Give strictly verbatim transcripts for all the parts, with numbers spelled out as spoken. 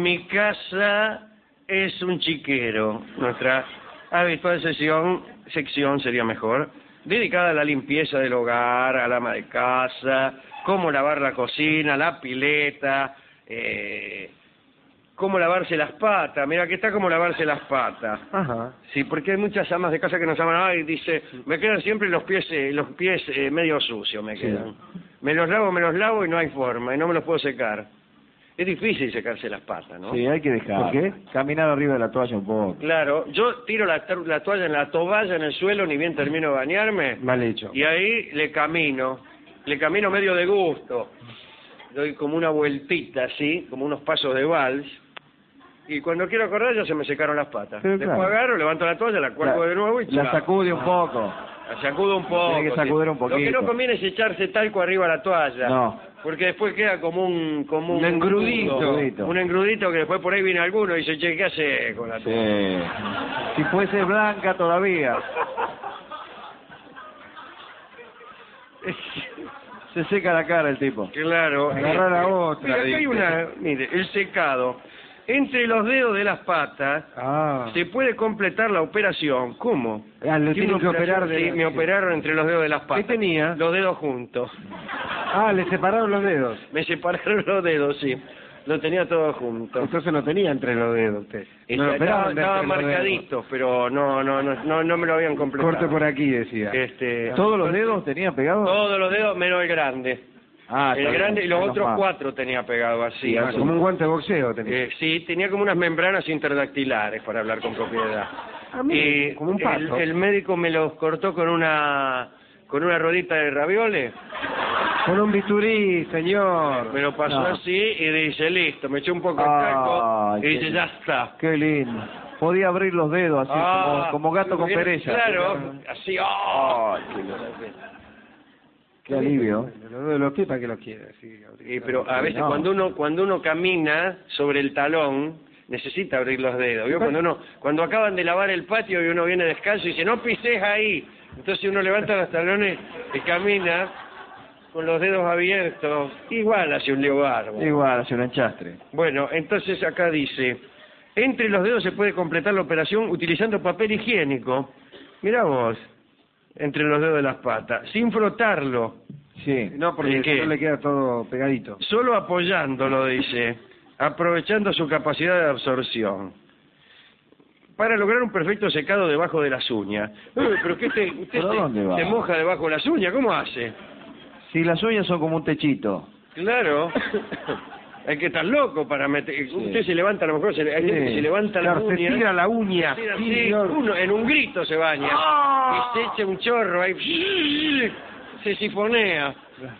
Mi casa es un chiquero. Nuestra habitual sesión, sección sería mejor, dedicada a la limpieza del hogar, a la ama de casa, cómo lavar la cocina, la pileta, eh, cómo lavarse las patas. Mira, que está como lavarse las patas. Ajá. Sí, porque hay muchas amas de casa que nos llaman, ay, dice, me quedan siempre los pies, eh, los pies eh, medio sucios, me quedan. Sí. Me los lavo, me los lavo y no hay forma, y no me los puedo secar. Es difícil secarse las patas, ¿no? Sí, hay que dejar. ¿Por qué? Caminar arriba de la toalla un poco. Claro, yo tiro la, la toalla en la toalla en el suelo, ni bien termino de bañarme. Mal hecho. Y ahí le camino, le camino medio de gusto. Doy como una vueltita así, como unos pasos de vals. Y cuando quiero acordar ya se me secaron las patas. Pero Después claro. agarro, levanto la toalla, la cuelgo La, de nuevo y la chao. sacude un poco. La sacudo un poco. Tiene que sacudir un sí. Lo que poquito. no conviene es echarse talco arriba a la toalla. No. Porque después queda como un... Como Un engrudito. engrudito. Un engrudito que después por ahí viene alguno y dice, che, ¿qué hace con la toalla? Sí. Si fuese blanca todavía. Se seca la cara el tipo. Claro. Agarrar la otra. Mira, acá hay una... Mire, el secado. Entre los dedos de las patas Ah. se puede completar la operación. ¿Cómo? Ah, lo ¿Qué tienen que operación? operar de... Sí, me operaron entre los dedos de las patas. ¿Qué tenía? Los dedos juntos. Ah, le separaron los dedos. Me separaron los dedos, sí. Lo tenía todo junto. Entonces no tenía entre los dedos usted. Este, No, estaba, operaron de estaba entre los marcaditos, pero no, no, no, no, no me lo habían dedos. completado. Corte por aquí, decía. Este, ¿Todos los dedos tenía pegados? Todos los dedos menos el grande. Ah, El está grande y bien, los menos otros mal. cuatro tenía pegado así. Ah, así. como un guante de boxeo tenía. Eh, sí, tenía como unas membranas interdactilares, para hablar con propiedad. Ah, mira, Y como un el, pato. el médico me los cortó con una con una rodita de ravioles. Con un bisturí, señor. Me lo pasó No. así y dice, listo, me echó un poco de Ay, talco y qué dice, lindo. ya está. Qué lindo. Podía abrir los dedos así, Ah, como, como gato con bien, pereza. Claro, así, ¡oh! Ay, qué, qué alivio. Los dedos de los pies, ¿para qué los quiere? Sí, Sí, pero a veces No. cuando uno cuando uno camina sobre el talón necesita abrir los dedos. ¿Vio? Cuando uno cuando acaban de lavar el patio y uno viene descalzo y dice no pises ahí, entonces uno levanta los talones y camina con los dedos abiertos, igual hace un lío bárbaro. Igual, hace un enchastre. Bueno, entonces acá dice, entre los dedos se puede completar la operación utilizando papel higiénico. Mirá vos, entre los dedos de las patas, sin frotarlo. Sí, no, porque ¿Y qué? si no le queda todo pegadito. Solo apoyándolo, dice, aprovechando su capacidad de absorción. Para lograr un perfecto secado debajo de las uñas. Eh, pero que te, usted ¿Pero se, dónde va? se moja debajo de las uñas, ¿cómo hace? Si las uñas son como un techito. Claro. Hay que estar loco para meter... Usted se levanta, a lo mejor se, hay gente que se levanta Claro, las se uñas... tira la uña. se tira Sí, así, señor. uno en un grito se baña. ¡Ah! Y se echa un chorro ahí... Se sifonea.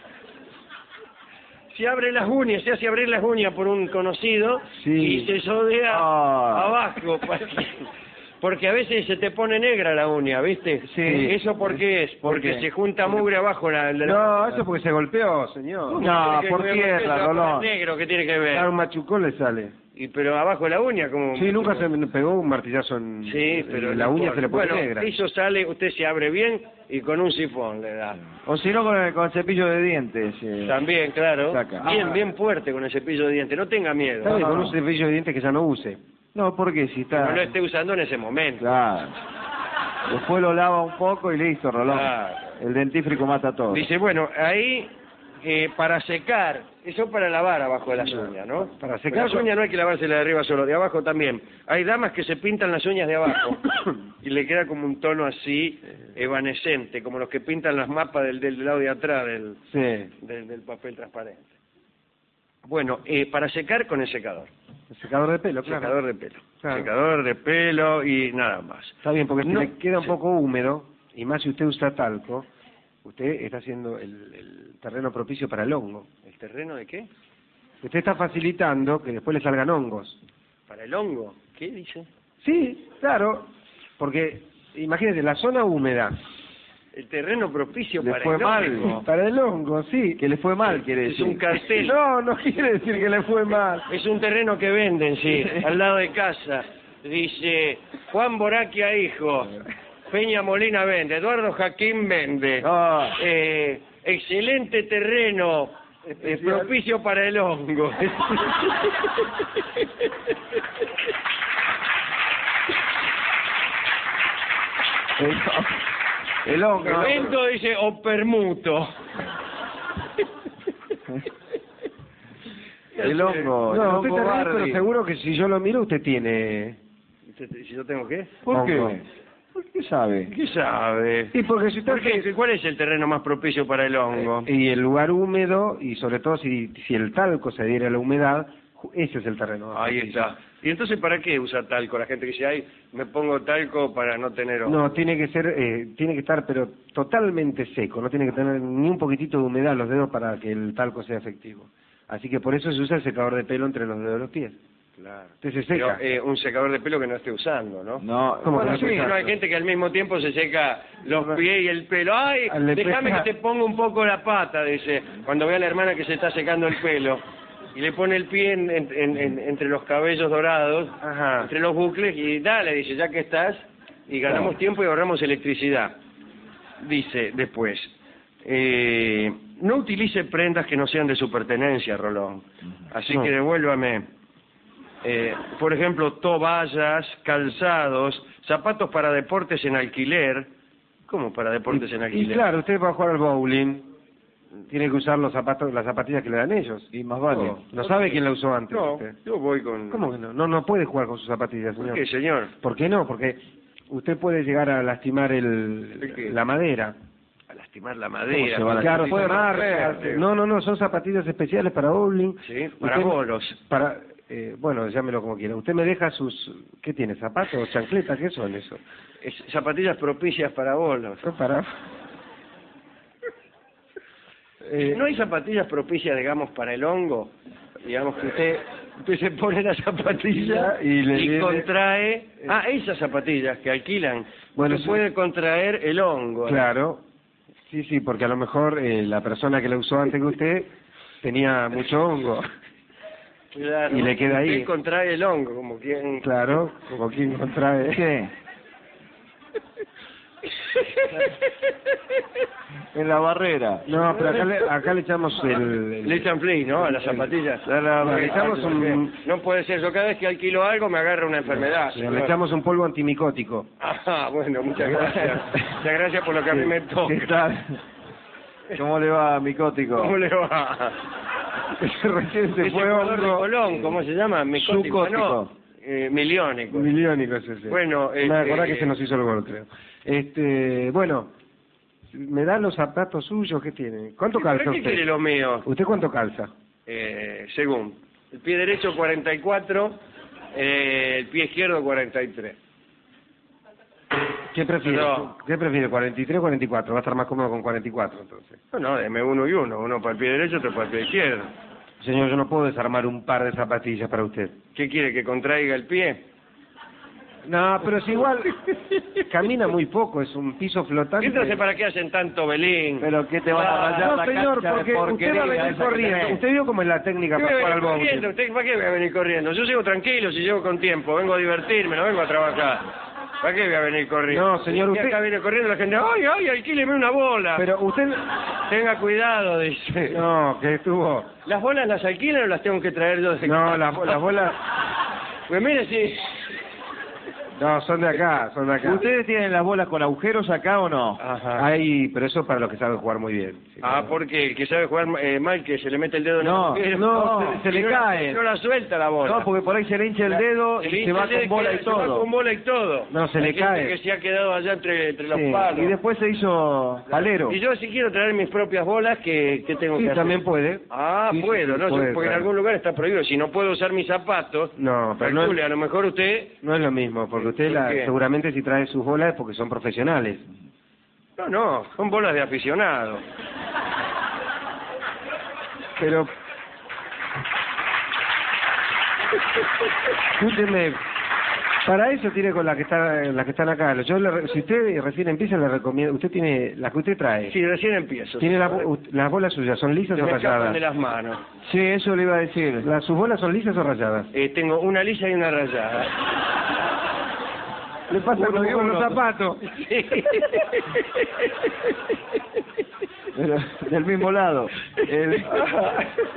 Se abre las uñas, se hace abrir las uñas por un conocido Sí. y se sodea Ah. abajo. para que- Porque a veces se te pone negra la uña, ¿viste? Sí. ¿Eso por qué es? ¿Por Porque qué? se junta mugre abajo la... la No, eso porque se golpeó, señor. No, ¿Qué por tiene que ver? tierra, Eso, Rolón. negro, ¿qué tiene que ver? Claro, un machucón le sale. Y, pero abajo de la uña, como... Sí, nunca se me pegó un martillazo en... Sí, pero en la no uña importa. se le pone bueno, negra. eso sale, usted se abre bien y con un sifón le da. O si no, con el, con el cepillo de dientes. eh. También, claro. Saca. Bien, Ah. bien fuerte con el cepillo de dientes. No tenga miedo. Está bien, No, con no, un cepillo de dientes que ya no use. No, porque si está... no lo esté usando en ese momento. Claro. Después lo lava un poco y listo, Rolón. Claro. El dentífrico mata todo. Dice, bueno, ahí eh, para secar, eso para lavar abajo de las uñas, ¿no? Para secar- Las uñas no hay que lavárselas de arriba solo, de abajo también. Hay damas que se pintan las uñas de abajo y le queda como un tono así evanescente, como los que pintan las mapas del, del lado de atrás del, Sí. del, del papel transparente. Bueno, eh, para secar con el secador. El secador de pelo, claro. Secador de pelo. Claro. Secador de pelo y nada más. Está bien, porque si No, le queda un sí. poco húmedo, y más si usted usa talco, usted está haciendo el, el terreno propicio para el hongo. ¿El terreno de qué? Usted está facilitando que después le salgan hongos. ¿Para el hongo? ¿Qué dice? Sí, claro, porque imagínese, la zona húmeda El terreno propicio le para fue el mal, hongo. para el hongo, sí, que le fue mal, quiere Es decir. un cartel. No, no quiere decir que le fue mal. Es un terreno que venden, sí, al lado de casa. Dice, Juan Boraquia hijo, Peña Molina vende, Eduardo Jaquín vende. Ah. Eh, excelente terreno, eh, propicio para el hongo. El, el hongo. Mento dice o permuto. El hongo. No, el usted hongo está bien, Bardi. pero seguro que si yo lo miro, usted tiene... Si yo tengo qué? ¿Por hongo. qué? ¿Por qué sabe? ¿Qué sabe? Y porque si usted... ¿Por qué? ¿Cuál es el terreno más propicio para el hongo? Y el lugar húmedo, y sobre todo si, si el talco se adhiere a la humedad, ese es el terreno. Ahí está. ¿Y entonces para qué usa talco? La gente que dice, ay, me pongo talco para no tener hongo. No, tiene que ser, eh, tiene que estar pero totalmente seco, no tiene que tener ni un poquitito de humedad en los dedos para que el talco sea efectivo. Así que por eso se usa el secador de pelo entre los dedos de los pies. Claro. Usted se Pero, seca. eh, un secador de pelo que no esté usando, ¿no? No, ¿Cómo bueno, que no sí. se No, hay gente que al mismo tiempo se seca los pies y el pelo. ¡Ay! Al de Déjame pesar. que te ponga un poco la pata, dice, cuando ve a la hermana que se está secando el pelo. Y le pone el pie en- en- en- en- entre los cabellos dorados, Ajá. entre los bucles, y dale, dice, ya que estás, y ganamos tiempo y ahorramos electricidad. Dice después, eh, no utilice prendas que no sean de su pertenencia, Rolón. Así No. que devuélvame, eh, por ejemplo, toallas, calzados, zapatos para deportes en alquiler. ¿Cómo para deportes en Y alquiler? claro, usted va a jugar al bowling, tiene que usar los zapatos, las zapatillas que le dan ellos. Y más vale. No. No sabe quién la usó antes. No, usted. yo voy con... ¿Cómo que no? No, no puede jugar con sus zapatillas, ¿Por señor. qué, señor? ¿Por qué no? Porque usted puede llegar a lastimar el, ¿El qué? la madera. A lastimar la ¿Cómo madera. se va a Claro, lastimar? puede romper, marcar. digo. No, no, no, son zapatillas especiales para bowling. Sí, para Usted- bolos. Para, eh, bueno, llámelo como quiera. Usted me deja sus, ¿qué tiene? ¿Zapatos, chancletas? ¿Qué son eso? Es- zapatillas propicias para bolos. Son para... Eh, ¿No hay zapatillas propicias, digamos, para el hongo? Digamos que usted, usted se pone la zapatilla Y y, le viene- contrae... Ah, esas zapatillas que alquilan. Bueno, Bueno, sí. puede contraer el hongo. ¿eh? Claro. Sí, sí, porque a lo mejor eh, la persona que la usó antes que usted tenía mucho hongo. Claro. Y le queda ahí. Usted contrae el hongo, como quien... Claro, como quien contrae... ¿Qué? En la barrera. No, pero acá le, acá le echamos el... el- Le echan fli, ¿no? A las zapatillas. No, no, le echamos un- No puede ser. Yo cada vez que alquilo algo me agarra una enfermedad. le echamos un polvo antimicótico. Ah, bueno, muchas gracias. Muchas gracias por lo que a mí me toca. ¿Qué tal? ¿Cómo le va, micótico? ¿Cómo le va? Recién se Ese fue jugador de hongo. Colón, ¿cómo se llama? Micótico, Sucótico. no. Eh, miliónico. Miliónico es ese. Bueno, Me este- acordás que se nos hizo el gol, creo. Este, bueno, me da los zapatos suyos, ¿qué tiene? ¿Cuánto ¿Para calza qué quiere usted? lo mío? ¿Usted cuánto calza? Eh, según. El pie derecho cuarenta y cuatro, eh, el pie izquierdo cuarenta y tres. ¿Qué prefiere? No. ¿Qué prefiere? ¿cuarenta y tres o cuarenta y cuatro? Va a estar más cómodo con cuarenta y cuatro, entonces. No, no, deme uno y uno. Uno para el pie derecho, otro para el pie izquierdo. Señor, yo no puedo desarmar un par de zapatillas para usted. ¿Qué quiere, que contraiga el pie? No, pero es igual. Camina muy poco, es un piso flotante. Entonces, ¿para qué hacen tanto belín? ¿Pero qué te vas a Ah, rayar No, la señor, cancha de porque usted va a porquería venir esa que corriendo. tenés? Usted vio cómo es la técnica ¿Qué para voy a jugar al venir bowling. corriendo? ¿Usted para qué voy a venir corriendo? Yo llego tranquilo, si llego con tiempo, vengo a divertirme, no vengo a trabajar. ¿Para qué voy a venir corriendo? No, señor, Y usted- acá viene corriendo la gente, ¡ay, ay, alquíleme una bola! Pero usted... Tenga cuidado, dice. No, que estuvo... ¿Las bolas las alquilan o las tengo que traer yo de No, las las bolas... Pues mire, si... No, son de acá, son de acá. ¿Ustedes tienen las bolas con agujeros acá o no? Ajá. Hay, pero eso para los que saben jugar muy bien. Sí, Ah, claro. porque el que sabe jugar eh, mal, que se le mete el dedo en No, el agujero. no, se- se le no la- cae. No la suelta la bola. No, porque por ahí se le hincha el dedo Se y le se va hincha el con dedo bola que y se va todo. con bola y todo. No, se Hay le gente cae. que se ha quedado allá entre, entre los Sí, palos. y después se hizo palero. Y yo si quiero traer mis propias bolas, ¿qué, qué tengo Sí, que hacer? también puede. Ah, Sí, sí, puedo, sí, ¿no? puede, Porque en claro. algún lugar está prohibido. Si no puedo usar mis zapatos, No, pero no calcule, es, a lo mejor usted... no es lo mismo, porque usted ¿Por la- qué? seguramente si trae sus bolas es porque son profesionales. No, no, son bolas de aficionado. Pero... Escúcheme, para eso tiene con las que están, las que están acá. Yo le re- si usted recién empieza, le recomiendo... Usted tiene, las que usted trae, Sí, recién empiezo. tiene la bo- u- las bolas suyas, ¿son lisas Se o me escapan rayadas? de las manos. Sí, eso le iba a decir. Las, ¿Sus bolas son lisas o rayadas? Eh, tengo una lisa y una rayada. Le pasa Uno como y con uno. los zapatos. Sí. Pero del mismo lado. El-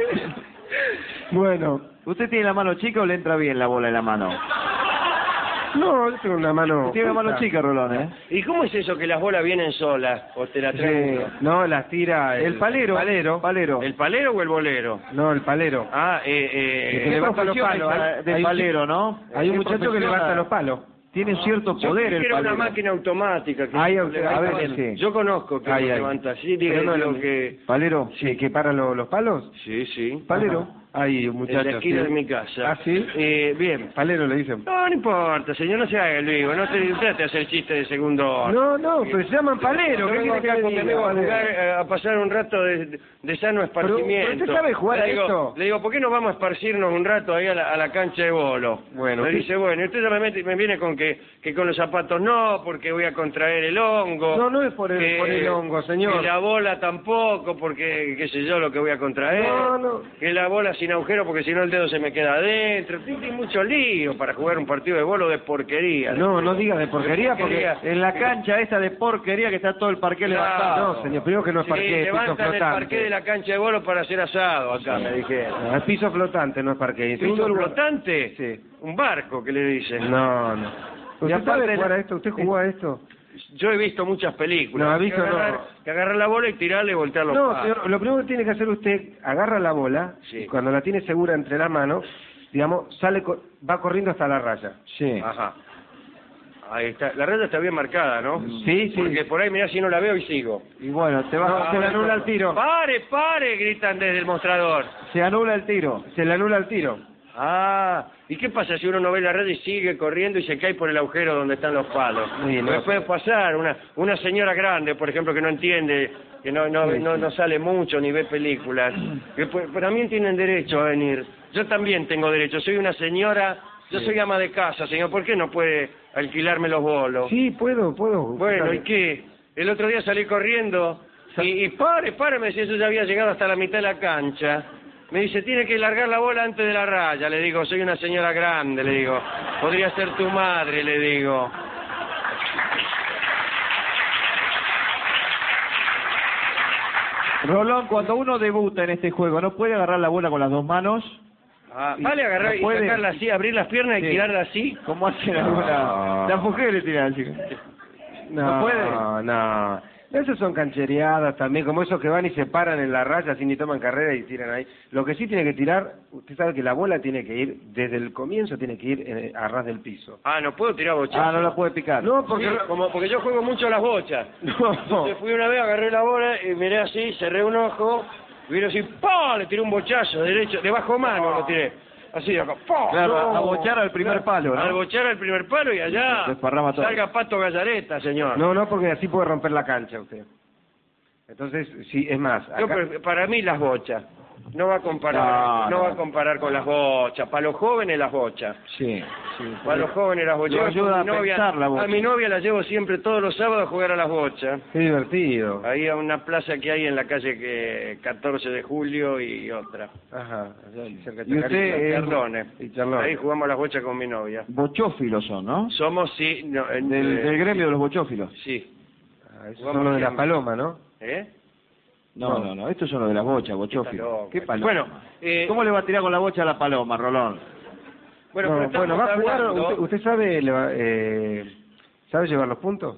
Bueno, ¿Usted tiene la mano chica o le entra bien la bola en la mano? No, yo tengo una mano... Tiene una mano chica, Rolón, ¿eh? ¿Y cómo es eso que las bolas vienen solas? ¿O te las traen? Sí, no, las tira... El palero. palero. Palero. ¿El palero o el bolero? No, el palero. Ah, eh, eh... Que levanta los profesión palos. esa Hay- de hay un palero, chico- ¿no? Hay un ¿Qué muchacho que profesión? levanta los palos. Tiene cierto Yo poder creí el que era una palero. máquina automática. Que Hay se auto- levanta a ver, mal. sí. Yo conozco que Hay, lo hay. levanta así, digo, Pero no digo lo- que... Palero. Sí, que para lo- los palos. Sí, sí. Palero. Hay un En muchacho. la esquina sí. de mi casa. Ah, ¿sí? Eh, bien. Palero le dicen. No, no importa, señor, no se haga el vivo, no te trate de hacer chiste de segundo orden. No, no, pero se llaman palero. Yo ¿Qué vengo quiere acá que con le mi diga? amigo a jugar, eh, a pasar un rato de, de sano esparcimiento. pero usted sabe jugar le a digo, esto. Le digo, ¿por qué no vamos a esparcirnos un rato ahí a la, a la cancha de bolo? Bueno, Me sí. dice, bueno, y usted ya me, mete- me viene con que, que con los zapatos no, porque voy a contraer el hongo. No, no es por el- que- por el hongo, señor. Que la bola tampoco, porque qué sé yo lo que voy a contraer. No, no. Que la bola sin agujero, porque si no el dedo se me queda adentro. Tiene mucho lío para jugar un partido de bolo de porquería. No, no diga de porquería porque... En la cancha esta de porquería que está todo el parque Claro. levantado. No, señor, primero que no es Sí, parqué, es piso levantan el flotante. parqué de la cancha de bolo para hacer asado acá, me dijeron. No, es piso flotante, no es parqué. Y en segundo ¿Piso lugar- flotante? Sí. Un barco, que le dicen. No, no. Y ¿Usted aparte sabe jugar la- a esto? ¿Usted jugó a esto? Yo he visto muchas películas. No, ha visto, que agarrar, no. que agarrar la bola y tirarle y voltear los No, palos. señor, lo primero que tiene que hacer usted, agarra la bola, Sí. y cuando la tiene segura entre las manos, digamos, sale, co- va corriendo hasta la raya. Sí. Ajá. Ahí está. La raya está bien marcada, ¿no? Sí, sí. Porque por ahí, mirá, si no la veo y sigo. Y bueno, te va, No, se le anula el tiro. ¡Pare, pare! Gritan desde el mostrador. se anula el tiro. Se le anula el tiro. Ah, ¿y qué pasa si uno no ve la red y sigue corriendo y se cae por el agujero donde están los palos? Sí, no. Pues puede pasar, una una señora grande, por ejemplo, que no entiende, que no no Sí, no, sí. no sale mucho ni ve películas, que pues, pues también tienen derecho a venir. Yo también tengo derecho, soy una señora, yo soy ama de casa, señor, ¿por qué no puede alquilarme los bolos? Sí, puedo, puedo. Bueno, ¿y qué? El otro día salí corriendo y, y pare, pare, me decía, yo ya había llegado hasta la mitad de la cancha. Me dice, tiene que largar la bola antes de la raya. Le digo, soy una señora grande, le digo. Podría ser tu madre, le digo. Rolón, cuando uno debuta en este juego, ¿no puede agarrar la bola con las dos manos? Ah, vale agarrar ¿No y puede? sacarla así, abrir las piernas y Sí. tirarla así. ¿Cómo hacen algunas? No. Las mujeres tiran así. No, ¿No puede? No, no. Esas son canchereadas también, como esos que van y se paran en la raya sin ni toman carrera y tiran ahí. Lo que sí tiene que tirar, usted sabe que la bola tiene que ir, desde el comienzo tiene que ir eh, a ras del piso. Ah, no puedo tirar bochazos. Ah, no la puede picar. No, Porque, porque... como, porque yo juego mucho a las bochas. No. Entonces fui una vez, agarré la bola y miré así, cerré un ojo, y vino así, ¡pah! Le tiré un bochazo derecho, de bajo mano lo tiré. Así de acá, ¡pah! Claro, No. a bochar al primer palo, ¿no? Al bochar al primer palo y allá Desparrama todo. salga Pato Gallareta, señor. No, no, porque así puede romper la cancha usted. Entonces, sí, es más. Yo, acá- pero para mí las bochas. No va a comparar, No, no, no. va a comparar con las bochas. Para los jóvenes las bochas. Sí, sí. Para los jóvenes las bochas. Lo ayuda Mi a pensar la bocha. A mi novia la llevo siempre todos los sábados a jugar a las bochas. Qué divertido. Ahí a una plaza que hay en la calle que catorce de julio y otra. Ajá. allá cerca de ¿Y usted, Chacarita. eh, Charlones. y Charlones. Ahí jugamos a las bochas con mi novia. Bochófilos son, ¿no? Somos, sí, no, eh, Del, eh, del gremio de los bochófilos. sí. Ah, esos Jugamos son los de las siempre. palomas, ¿no? ¿Eh? No, no, no, estos son los de las bochas, Está bochófilos. loco. ¿Qué paloma? Bueno, eh, ¿Cómo le va a tirar con la bocha a la paloma, Rolón? bueno, No, pero estamos bueno, va a jugar. hablando- ¿Usted, usted sabe, le va- eh, sabe llevar los puntos?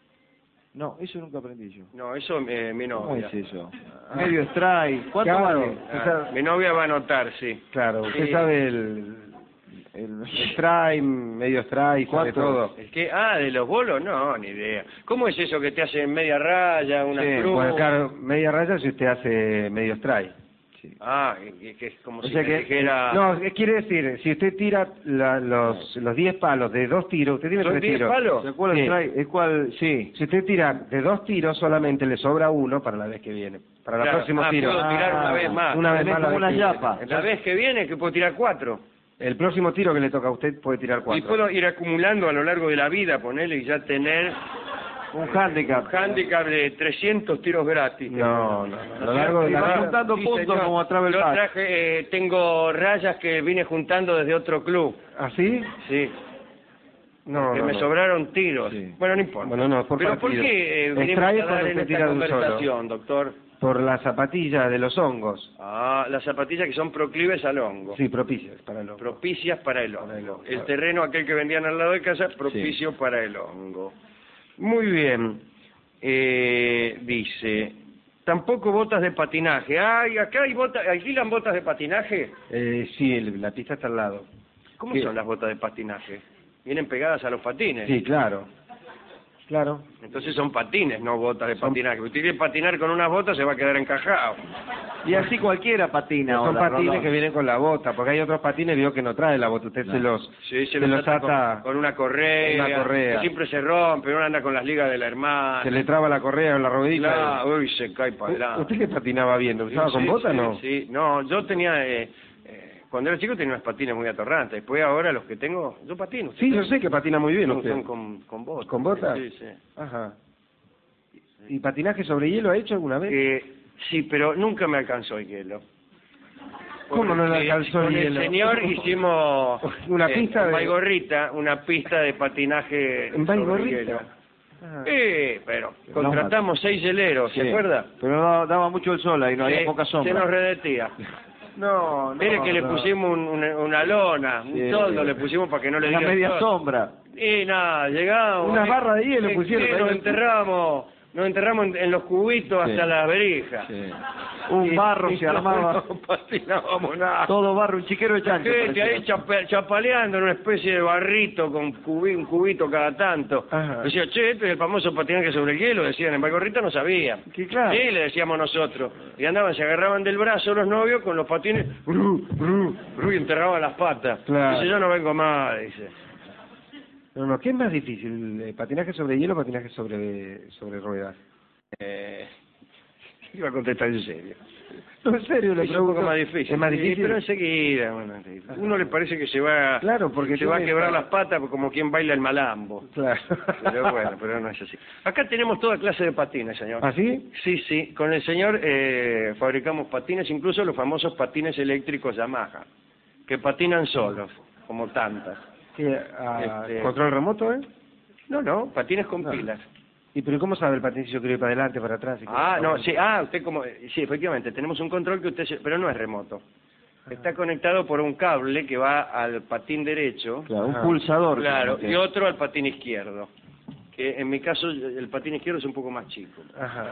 No, eso nunca aprendí yo. No, eso eh, mi ¿Cómo novia. es eso? Medio strike. ¿Cuánto Claro. vale? Usted Ah, sabe- mi novia va a anotar, sí. Claro, usted Sí. sabe el, El... strike, medio strike, sabe ¿Cuánto? todo. Es que, ah, de los bolos, no, ni idea. ¿Cómo es eso que te hacen media raya, una Sí, cruz? Bueno, claro, media raya si usted hace medio strike. Sí. Ah, que, que es como O si sea me que- dijera... No, eh, quiere decir, si usted tira la- los los diez palos de dos tiros, usted tiene ¿Son tres diez tiros. palos? ¿De cuál Sí. strike? ¿Es cuál? Sí. Si usted tira de dos tiros, solamente le sobra uno para la vez que viene. Para el Claro. próximo Ah, tiro. puedo tirar una vez más. Una vez Tenés más. la como vez una que viene. yapa. La Entonces, vez que viene que puedo tirar cuatro. el próximo tiro que le toca a usted puede tirar Y cuatro. puedo ir acumulando a lo largo de la vida, ponerle y ya tener Un handicap. un handicap de trescientos tiros gratis. No, no, no. A lo largo de Y la va vida. juntando Sí, puntos señor. como a través del Yo pack. traje, eh, tengo rayas que vine juntando desde otro club. ¿Así? Sí. No, que no, me no. sobraron tiros. Sí. Bueno, no importa. Bueno, no, por Pero ¿por partido. qué eh, Extrae vinimos a cuando dar en usted esta tira de un solo. conversación, doctor? Por las zapatillas de los hongos. Ah, las zapatillas que son proclives al hongo. Sí, propicias para el hongo. Propicias para el hongo. Para el hongo. El terreno aquel que vendían al lado de casa, propicio Sí. para el hongo. Muy bien. Eh, dice, tampoco botas de patinaje. Ay, acá hay botas, ¿alquilan botas de patinaje? Eh, sí, el- la pista está al lado. ¿Cómo ¿Qué? son las botas de patinaje? Vienen pegadas a los patines. Sí, claro. Claro. Entonces son patines, no botas de Son- patinaje. Si usted quiere patinar con unas botas se va a quedar encajado. Y así cualquiera patina. Son ahora, patines Rolón. que vienen con la bota, porque hay otros patines, vio que no trae la bota. Usted No. se los, Sí, se, se los los ata ata, con, con una correa, una correa. que siempre se rompe, uno anda con las ligas de la hermana. se le traba la correa en la rodilla. Claro, uy, se cae para U- adelante. ¿Usted qué patinaba bien? ¿Usaba Sí, con sí, bota o sí, no? Sí, no, yo tenía, eh, eh, cuando era chico tenía unos patines muy atorrantes, después ahora los que tengo, yo patino. Sí, yo sé que patina muy bien son, usted. son con, con botas. ¿Con botas? Sí, sí. Ajá. ¿Y patinaje sobre hielo ha hecho alguna vez? Eh, sí, pero nunca me alcanzó el hielo. ¿Cómo no le Porque alcanzó el con hielo? el señor hicimos Una eh, pista en de- Baigorrita, una pista de patinaje ¿En sobre Baigorrita? hielo. Ah. Sí, pero contratamos seis heleros, ¿se Sí. acuerda? Pero daba, daba mucho el sol ahí, no había Sí, poca sombra. Se nos redetía. No, no. Mire que le no. pusimos un- una, una lona, un Sí. toldo le pusimos para que no le Una diera media sol. sombra. Y nada, llegamos. Unas eh, barras de hielo eh, pusieron sí, ahí. nos enterramos, nos enterramos en, en los cubitos Sí. hasta las verijas. Sí. Un barro se armaba. No patinábamos nada. Todo barro, un chiquero de chancho. Gente ahí parecía. chape- chapaleando en una especie de barrito con cubi- un cubito cada tanto. Ajá. Decía, che, este es el famoso patinaje sobre el hielo, decían, en Baigorrita no sabían. Que claro. Sí, le decíamos nosotros. Y andaban, se agarraban del brazo los novios con los patines, bru, bru, bru, y enterraban las patas. Claro. Dice, yo no vengo más, dice. No, no, ¿qué es más difícil? eh, ¿Patinaje sobre hielo o patinaje sobre, sobre ruedas? Eh, iba a contestar en serio. No, en serio, le Es un pregunto. poco más difícil. Es más Sí, difícil. pero enseguida, bueno, sí. Uno le parece que se va, Claro, porque se va a tiene- quebrar las patas como quien baila el malambo. Claro. Pero bueno, pero no es así. Acá tenemos toda clase de patines, señor. ¿Ah, sí? Sí, sí. Con el señor eh, fabricamos patines, incluso los famosos patines eléctricos Yamaha, que patinan solos, como tantas. ¿Qué, ah, Este- ¿Control remoto, eh? No, no, patines con No. pilas. ¿Y pero cómo sabe el patín si yo quiero ir para adelante, para atrás? y Ah, qué? no, sí, ah, usted como, sí, efectivamente, tenemos un control que usted, se- pero no es remoto. Está conectado por un cable que va al patín derecho, Claro, un Ajá. pulsador. claro, como que- y otro al patín izquierdo. Que en mi caso el patín izquierdo es un poco más chico. Ajá.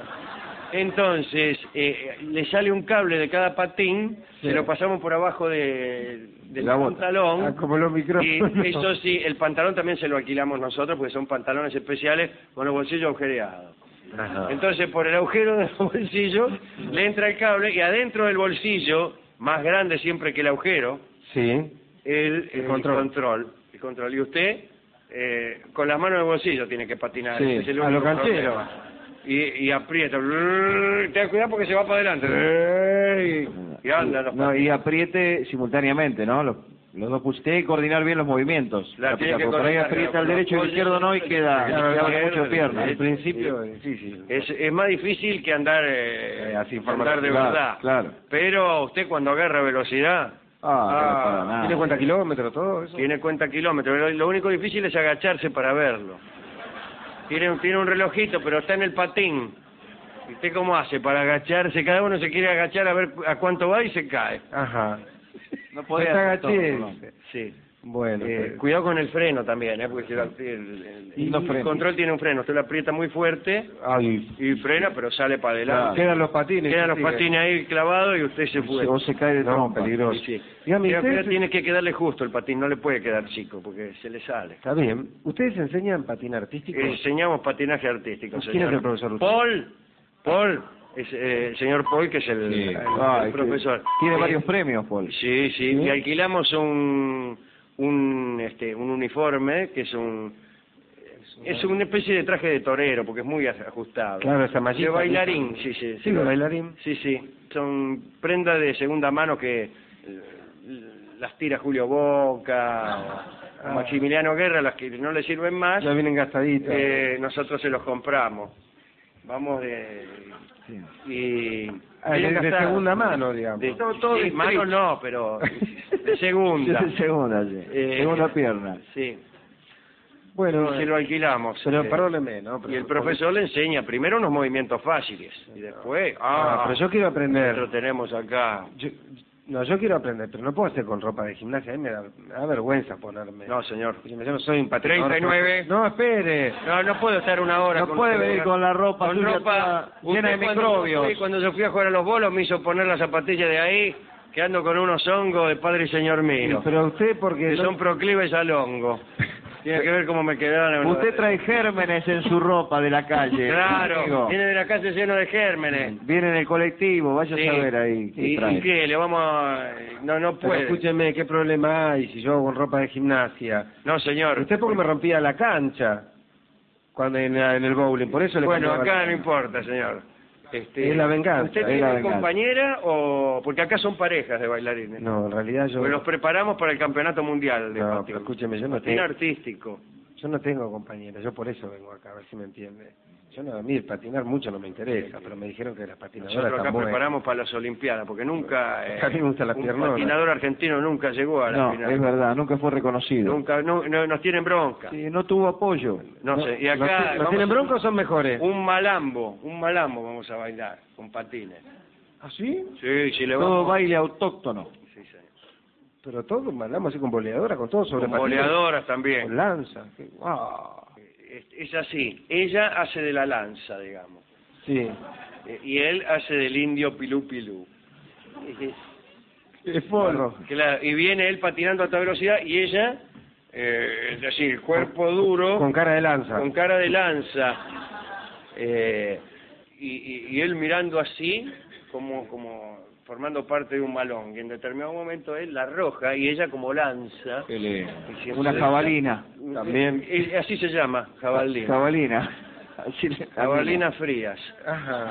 Entonces, eh, le sale un cable de cada patín, Sí. se lo pasamos por abajo de, del La bota. pantalón. Ah, como los Y micrófonos. eso sí, el pantalón también se lo alquilamos nosotros porque son pantalones especiales con los bolsillos agujereados. Ajá. Entonces, por el agujero de los bolsillos le entra el cable y adentro del bolsillo, más grande siempre que el agujero, Sí. el, el control. control. El control. Y usted, eh, con las manos en el bolsillo tiene que patinar. Sí, Ese es el a lo único canchero. problema. Y, y aprieta. Ten cuidado porque se va para adelante. Y anda. los No, y patines. apriete simultáneamente, ¿no? Los, los dos pulsos. Tiene que coordinar bien los movimientos. Claro, tiene que Porque por ahí coordinar, aprieta pero al derecho y al apoye- izquierdo no y queda, Claro, queda izquierdo, mucho de pierna. Al sí. principio es difícil. Es, es más difícil que andar, eh, Eh, así, que andar de claro, verdad. claro. Pero usted cuando agarra velocidad, Ah, Ah, no para nada. ¿Tiene cuenta kilómetros, todo eso? tiene cuenta kilómetros. Lo, lo único difícil es agacharse para verlo. Tiene, un- tiene un relojito, pero está en el patín. ¿Y usted cómo hace para agacharse? Cada uno se quiere agachar a ver a cuánto va y se cae. Ajá. No Pues podía te hacer todo, agaché. no. Sí. Bueno, Eh, pues, cuidado con el freno también, ¿eh? Porque si lo- el, el- Y el no frena. control tiene un freno. Usted lo aprieta muy fuerte ay, y frena, pero sale para adelante. quedan los patines. Quedan los sigue. patines ahí clavados y usted se fue. O se cae de No, trompa. peligroso. Sí, sí. Dígame, Pero, ¿ustedes- pero tiene que quedarle justo el patín, no le puede quedar chico porque se le sale. Está bien. ¿Ustedes enseñan patín artístico? Enseñamos patinaje artístico, ¿Quién señor. es el profesor? Paul, Paul, es eh, el señor Paul que es el, Sí. el- el Ah, es que profesor. Tiene Eh, varios premios, Paul. Sí, sí, y alquilamos un un este un uniforme que es un es una especie de traje de torero porque es muy ajustado. Claro, esa mallita. De bailarín, sí, sí. Sí, de bailarín. Sí, sí. Son prendas de segunda mano que eh, las tira Julio Boca o Ah. Maximiliano Guerra, las que no le sirven más. Ya vienen gastaditos. Eh, nosotros se los compramos. Vamos de... Y... Ah, de- vienen de gastados. segunda mano, digamos. De, Todo- todo sí, de mano street. no, pero de segunda. Segunda, sí. Eh, Segunda pierna. Sí. Bueno, y se lo alquilamos. pero Eh, perdóneme, ¿no? Pero, y el profesor le enseña primero unos movimientos fáciles y después, Ah, ah, pero yo quiero aprender. lo tenemos acá. Yo- no, yo quiero aprender, pero no puedo hacer con ropa de gimnasia. A mí me da, me da vergüenza ponerme. No, señor. Escúcheme, yo no soy un patinador. treinta y nueve. No, espere. No, no puedo estar una hora No con puede usted, venir con la ropa con suya ropa toda llena de Usted cuando microbios. yo fui- Cuando yo fui a jugar a los bolos me hizo poner las zapatillas de ahí, que ando con unos hongos de padre y señor mío, Pero usted porque... que no- son proclives al hongo. Tiene que ver cómo me quedaron. Usted trae gérmenes en su ropa de la calle. Claro, amigo. viene de la casa lleno de gérmenes. Viene en el colectivo, vaya Sí. a saber ahí. qué ¿Y, trae. y qué? Le vamos a... No, no Pero puede. escúcheme, ¿qué problema hay si yo hago con ropa de gimnasia? No, señor. Usted porque me rompía la cancha cuando en, en el bowling, por eso le Bueno, compraba acá la- no importa, señor. Este, Es la venganza, ¿Usted es tiene la venganza. compañera o...? Porque acá son parejas de bailarines. No, en realidad yo... Porque los preparamos para el campeonato mundial de No, patín. pero escúcheme, yo no Patín tengo- artístico. Yo no tengo compañera, yo por eso vengo acá, a ver si me entiende. Yo no, a mí el patinar mucho no me interesa, pero me dijeron que las patinadoras Nosotros acá están buenas. preparamos para las Olimpiadas, porque nunca... eh, A mí me gustan las un piernonas. patinador argentino nunca llegó a la No, final. es verdad, nunca fue reconocido. Nunca, no, no- nos tienen bronca. Sí, no tuvo apoyo. No, sé, y ¿Los, acá... ti- los vamos tienen a- bronca o son mejores? Un malambo, un malambo vamos a bailar, con patines. ¿Ah, sí? Sí, sí, le Todo vamos... baile autóctono. Sí, señor. Pero todo, mandamos así con boleadora, con todo sobre Con patines. boleadoras Con también. lanza. qué- ah, Es, es así, ella hace de la lanza, digamos, sí. Eh, y él hace del indio pilú pilú. Es forro. Claro, y viene él patinando a alta velocidad y ella, eh, es decir, cuerpo duro, Con cara de lanza. con cara de lanza, eh, y, y- y él mirando así, como, como formando parte de un malón, y en determinado momento él la arroja y ella como lanza. Que le- Y Una siempre- jabalina. También. Eh, eh, así se llama, jabalina. Jabalina. Así le- Jabalina Frías. Ajá.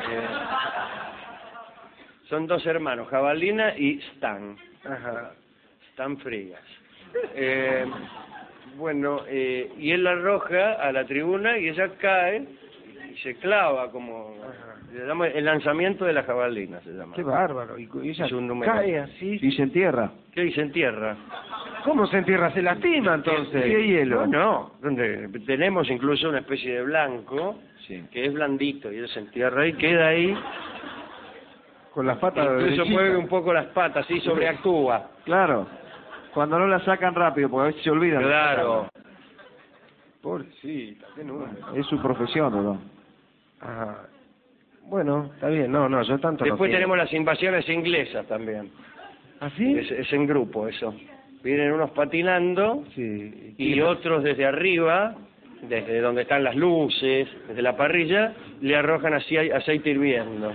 Son dos hermanos, Jabalina y Stan. Ajá. Stan Frías. Eh, bueno, eh, y él la arroja a la tribuna y ella cae y se clava como... Le llama el lanzamiento de la jabalina, se llama. Qué bárbaro. Y, y ella Es un número. cae así. Y se entierra. ¿Qué dice? En tierra. ¿Cómo se entierra? ¿Se lastima entonces? ¿Qué hielo? No, no. Donde tenemos incluso una especie de blanco Sí. que es blandito y él se entierra y queda ahí. Con las patas Incluso derechitas. mueve un poco las patas y sobreactúa. Claro. Cuando no la sacan rápido, porque a veces se olvidan. Claro. Pobrecita, qué número. Es su profesión, ¿no? Ajá. Bueno, está bien. No, no, yo tanto no Después quiero. tenemos las invasiones inglesas también. ¿Ah, sí? Es, es en grupo eso. Vienen unos patinando Sí. y otros desde arriba, desde donde están las luces, desde la parrilla, le arrojan así aceite hirviendo.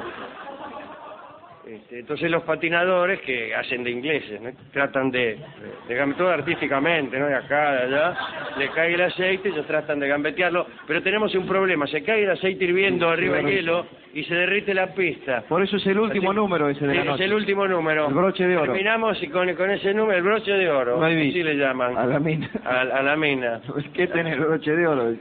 Este, entonces los patinadores que hacen de ingleses, ¿no? Tratan de, de, de todo artísticamente, ¿no? De acá, de allá, le cae el aceite, ellos tratan de gambetearlo, pero tenemos un problema, se cae el aceite hirviendo arriba del hielo y se derrite la pista. Por eso es el último Así- número ese de Sí, la es noche. el último número. El broche de oro. Terminamos y con, con ese número, el broche de oro, No hay así bicho. le llaman. A la mina. A, a la mina. ¿Qué tiene el broche de oro?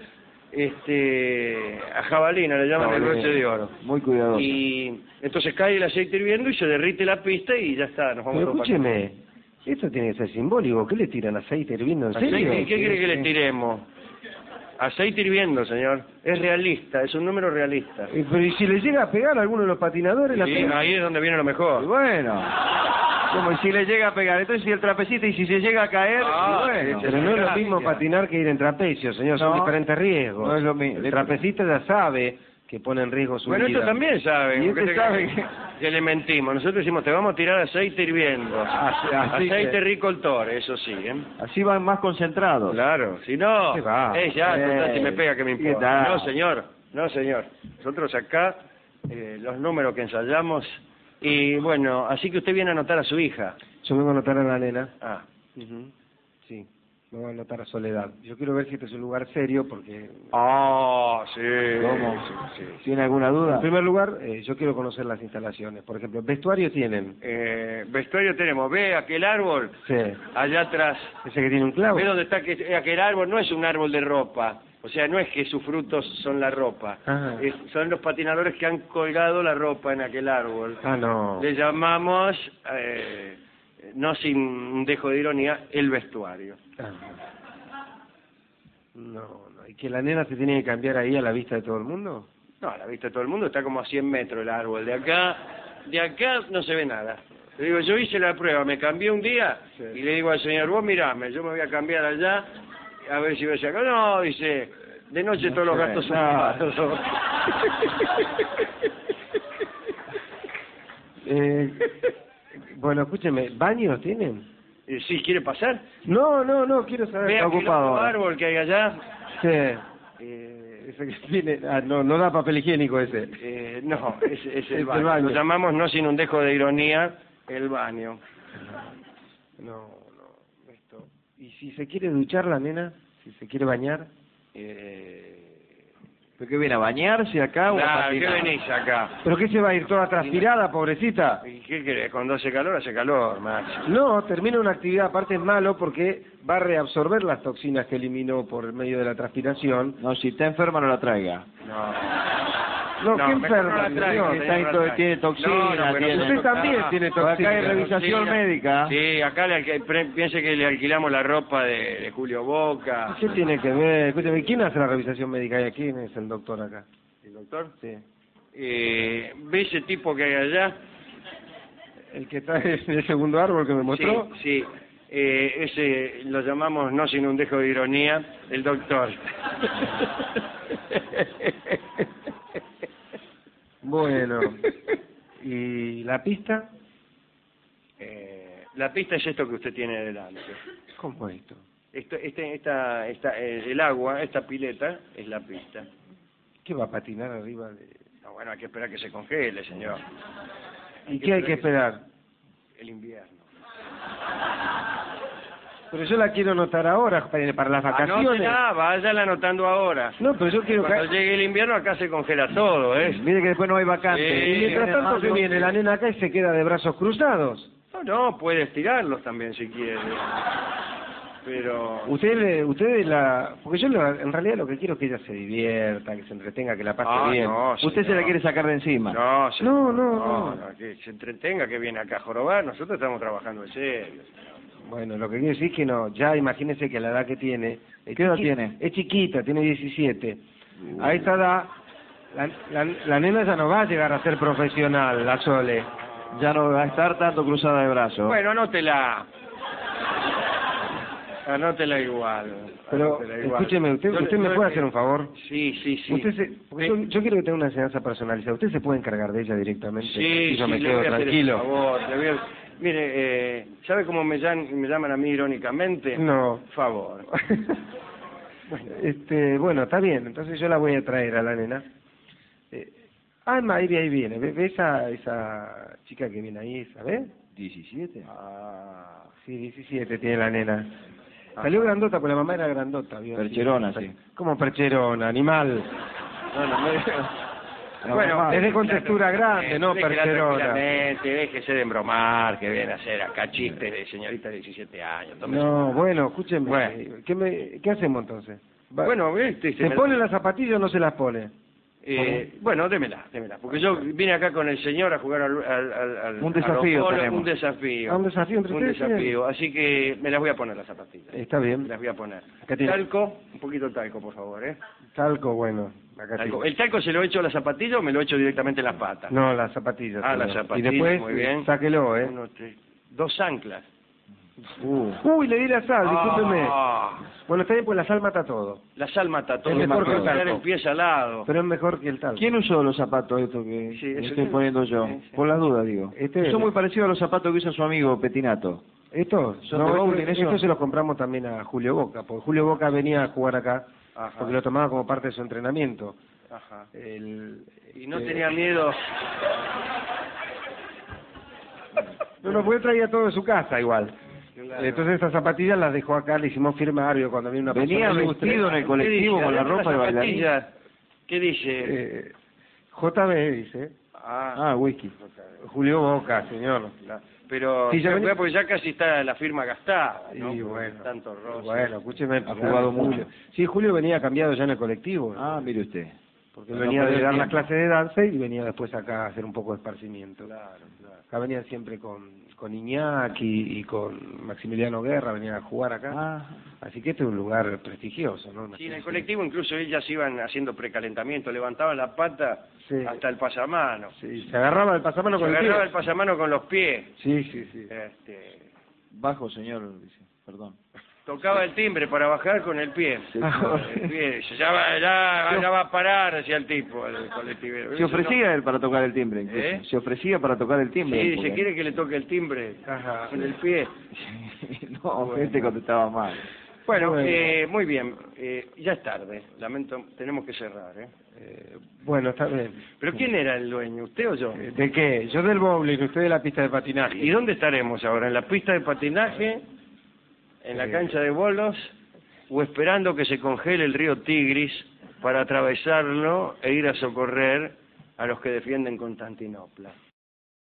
Este, a jabalina le llaman el broche de oro. Muy cuidadoso. Y entonces cae el aceite hirviendo y se derrite la pista y ya está, nos vamos Pero a tomar. escúcheme, esto tiene que ser simbólico. ¿Qué le tiran aceite hirviendo en serio? ¿Aceite? ¿Qué quiere que le tiremos? Aceite hirviendo, señor. Es realista, es un número realista. Eh, Pero ¿y si le llega a pegar a alguno de los patinadores la Sí, pega? ahí es donde viene lo Y mejor. bueno, como si le llega a pegar. Entonces, si el trapecista y si se llega a caer, Ah, y bueno. Pero no es lo mismo patinar que ir en trapecio, señor, son No, diferentes riesgos. no es lo mismo. El trapecista ya sabe que pone en riesgo su Bueno, vida. esto también sabe. Y ¿por qué este te sabe crees que- que le mentimos? Nosotros decimos, te vamos a tirar aceite hirviendo. Así- así aceite que- ricoltor, eso sí, ¿eh? Así van más concentrados. Claro, si no, ¿Qué va? eh, ya, Eh, total, si me pega, que me ¿qué importa. tal? No, señor, no, señor. Nosotros acá, eh, los números que ensayamos, y bueno, así que usted viene a anotar a su hija. Yo vengo a anotar a la nena. Ah, Sí, me voy a anotar a Soledad. Yo quiero ver si este es un lugar serio porque... ah, sí. ¿Cómo? Sí, sí. ¿Tiene alguna duda? En primer lugar, eh, yo quiero conocer las instalaciones. Por ejemplo, vestuario tienen. Eh, vestuario tenemos, ve aquel árbol, Sí. allá atrás. Ese que tiene un clavo. Ve dónde está que- aquel árbol, no es un árbol de ropa. O sea, no es que sus frutos son la ropa. Ajá. Es- son los patinadores que han colgado la ropa en aquel árbol. Ah, no. Le llamamos, eh, no sin un dejo de ironía, el vestuario. Ah. No, no. ¿Y que la nena se tiene que cambiar ahí a la vista de todo el mundo? No, a la vista de todo el mundo está como a cien metros el árbol. De acá, de acá no se ve nada. Le digo, yo hice la prueba, me cambié un día Sí. y le digo al señor, vos mirame, yo me voy a cambiar allá a ver si ves acá. No, dice, de noche No todos los se ve, gatos son no. pájaros. eh, bueno, escúcheme, ¿baños tienen? Eh, ¿Sí quiere pasar? No, no, no, quiero saber. Vea Está que el ocupado otro ahora. árbol que hay allá. Sí. Eh, ese que tiene... Ah, no, no da papel higiénico ese. Eh, no, es, es Es el el baño. baño. Lo llamamos, no sin un dejo de ironía, el baño. No, no, esto. ¿Y si se quiere duchar la nena? ¿Si se quiere bañar? Eh, ¿Pero qué viene a bañarse acá o a claro, ¿qué patinar? venís acá? ¿Pero qué se va a ir toda transpirada, pobrecita? ¿Y qué querés? Cuando hace calor, hace calor, Max. No, termina una actividad, aparte es malo porque va a reabsorber las toxinas que eliminó por el medio de la transpiración. No, si está enferma no la traiga. No. No, qué mejor enferma, no la traiga, señor. señor, Está no la en- traiga. tiene toxina, No, no, pero tiene- no- Usted también no. tiene Por acá hay toxina. revisión Sí, médica. Sí, acá le alqui- pre- piense que le alquilamos la ropa de, de Julio Boca. ¿Qué tiene que ver? Escúchame, ¿quién hace la revisión médica? ¿Y quién es el doctor acá? ¿El doctor? Sí. Eh, ¿Ve ese tipo que hay allá? ¿El que está en el segundo árbol que me mostró? Sí, sí. Eh, ese lo llamamos, no sin un dejo de ironía, el doctor. Bueno, ¿y la pista? Eh, la pista es esto que usted tiene delante. ¿Cómo es esto? Esto, este, esta, esta, eh, el agua, esta pileta, es la pista. ¿Qué va a patinar arriba de...? No, bueno, hay que esperar que se congele, señor. ¿Y qué hay que esperar? El invierno. Pero yo la quiero anotar ahora para, para las vacaciones. Anótela, váyala anotando ahora. No, pero yo quiero Cuando que... llegue el invierno acá se congela todo, ¿eh? Mire que después no hay vacante. Sí. Y mientras tanto Ah, que no, viene la nena acá y se queda de brazos cruzados. No, no, puede estirarlos también si quiere. Pero... Usted, le- usted la... Porque yo la- en realidad lo que quiero es que ella se divierta, que se entretenga, que la pase Ah, bien. no, Usted se la señor. quiere sacar de encima. No, se- No, no, no. que se entretenga, que viene acá a jorobar. Nosotros estamos trabajando en serio. Bueno, lo que quiero decir es que no, ya imagínese que a la edad que tiene... es ¿Qué edad chiqui- tiene? Es chiquita, tiene diecisiete. A esta edad, la, la, la nena ya no va a llegar a ser profesional, la Sole. Ya no va a estar tanto cruzada de brazos. Bueno, anótela. Anótela igual. Pero, Anótela igual. escúcheme, ¿usted, Yo- usted me yo- puede hacer un favor? Sí, sí, sí. Usted se, porque yo, yo quiero que tenga una enseñanza personalizada. ¿Usted se puede encargar de ella directamente? Sí, Y yo sí, me le quedo voy a hacer ese tranquilo. favor, le voy a- Mire, eh, ¿sabe cómo me llaman, me llaman a mí irónicamente? No. Favor. este, bueno, está bien. Entonces yo la voy a traer a la nena. Eh, ah, ahí, ahí viene. ¿Ve, ve esa, esa chica que viene ahí? ¿Sabes? ¿diecisiete? Ah, sí, diecisiete tiene la nena. Salió grandota, porque la mamá era grandota. ¿vio? Percherona, sí. ¿Cómo percherona, animal? No, no, me... La mamá. Es de contextura grande, no déjela percherona. tranquilamente, déjese de embromar, que viene a hacer acá chistes de señorita de diecisiete años. tómese. No, bueno, escúcheme. Bueno. ¿Qué, me, ¿Qué hacemos entonces? Va- Bueno, este, ¿Se me- pone las zapatillas o no se las pone? Eh, bueno, démela, démela, porque yo vine acá con el señor a jugar al... al, al- al- Un desafío al polo, tenemos. un desafío. Ah, un desafío entre Un ustedes, desafío, así que me las voy a poner las zapatillas. Está bien. Las voy a poner. Acá tiene. Talco, un poquito de talco, por favor, ¿eh? Talco, bueno. Acá Talco. tiene. ¿El talco se lo he hecho a las zapatillas o me lo he hecho directamente en las patas? No, las zapatillas. Ah, señor. las zapatillas, Y después, muy bien. sáquelo, ¿eh? Uno, tres, dos anclas. Uh. Uy, le di la sal, discúlpeme. Ah, Bueno, está bien, pues la sal mata todo. la sal mata todo. Es mejor que el Tener talco. el pie salado. Pero es mejor que el talco. ¿Quién usó los zapatos estos que Sí, me eso estoy sí. poniendo yo? Sí, sí. Por las dudas, digo. Este- Son muy parecidos a los zapatos que usa su amigo Petinato. ¿Estos? ¿Son No, de esto- bowling, eso? esto se los compramos también a Julio Boca, porque Julio Boca venía a jugar acá, Ajá. porque lo tomaba como parte de su entrenamiento. Ajá. El, Y no eh, tenía miedo. No, no, porque traía todo de su casa igual. Claro. Entonces estas zapatillas las dejó acá, le hicimos firmar, vio, cuando había una Venía persona ilustre. vestido en el colectivo ¿Qué con la dice? ropa de Las bailarín. zapatillas. ¿Qué dice? Eh, J B dice, ah, Ah, whisky. Julio Boca, señor. la- pero Sí, ya ya venía- porque ya casi está la firma gastada, ¿no? Y Por bueno, tanto roce. bueno, escúcheme. Ha jugado mucho. Julio. Sí, Julio venía cambiado ya en el colectivo, Ah, mire usted. porque no venía de perdió dar las tiempo. clases de danza y venía después acá a hacer un poco de esparcimiento. Claro, claro. Acá venían siempre con, con Iñaki y con Maximiliano Guerra, venían a jugar acá. Ah, Así que este es un lugar prestigioso, ¿no? Una Sí, en el especie- colectivo incluso ellas iban haciendo precalentamiento, levantaban la pata Sí. hasta el pasamano. Sí, se agarraba el pasamano Se con el agarraba pie. el pasamano con los pies. Sí, sí, sí. Este, Bajo, señor, dice, perdón. tocaba el timbre para bajar con el pie. Sí. El pie, dice, ya va, ya, ya va a parar, decía el tipo, el colectivero. Se ofrecía él para tocar el timbre, incluso. ¿Eh? Se ofrecía para tocar el timbre. Sí, él, dice, porque- ¿quiere que le toque el timbre Ajá. con el pie? No, este contestaba mal. Bueno, Bueno. eh, muy bien, eh, ya es tarde, lamento, tenemos que cerrar, ¿eh? Eh, bueno, está bien. ¿Pero quién era el dueño, usted o yo? Eh, ¿De qué? Yo del bowling, usted de la pista de patinaje. ¿Y dónde estaremos ahora? ¿En la pista de patinaje? ¿En la Eh. cancha de bolos? ¿O esperando que se congele el río Tigris para atravesarlo e ir a socorrer a los que defienden Constantinopla?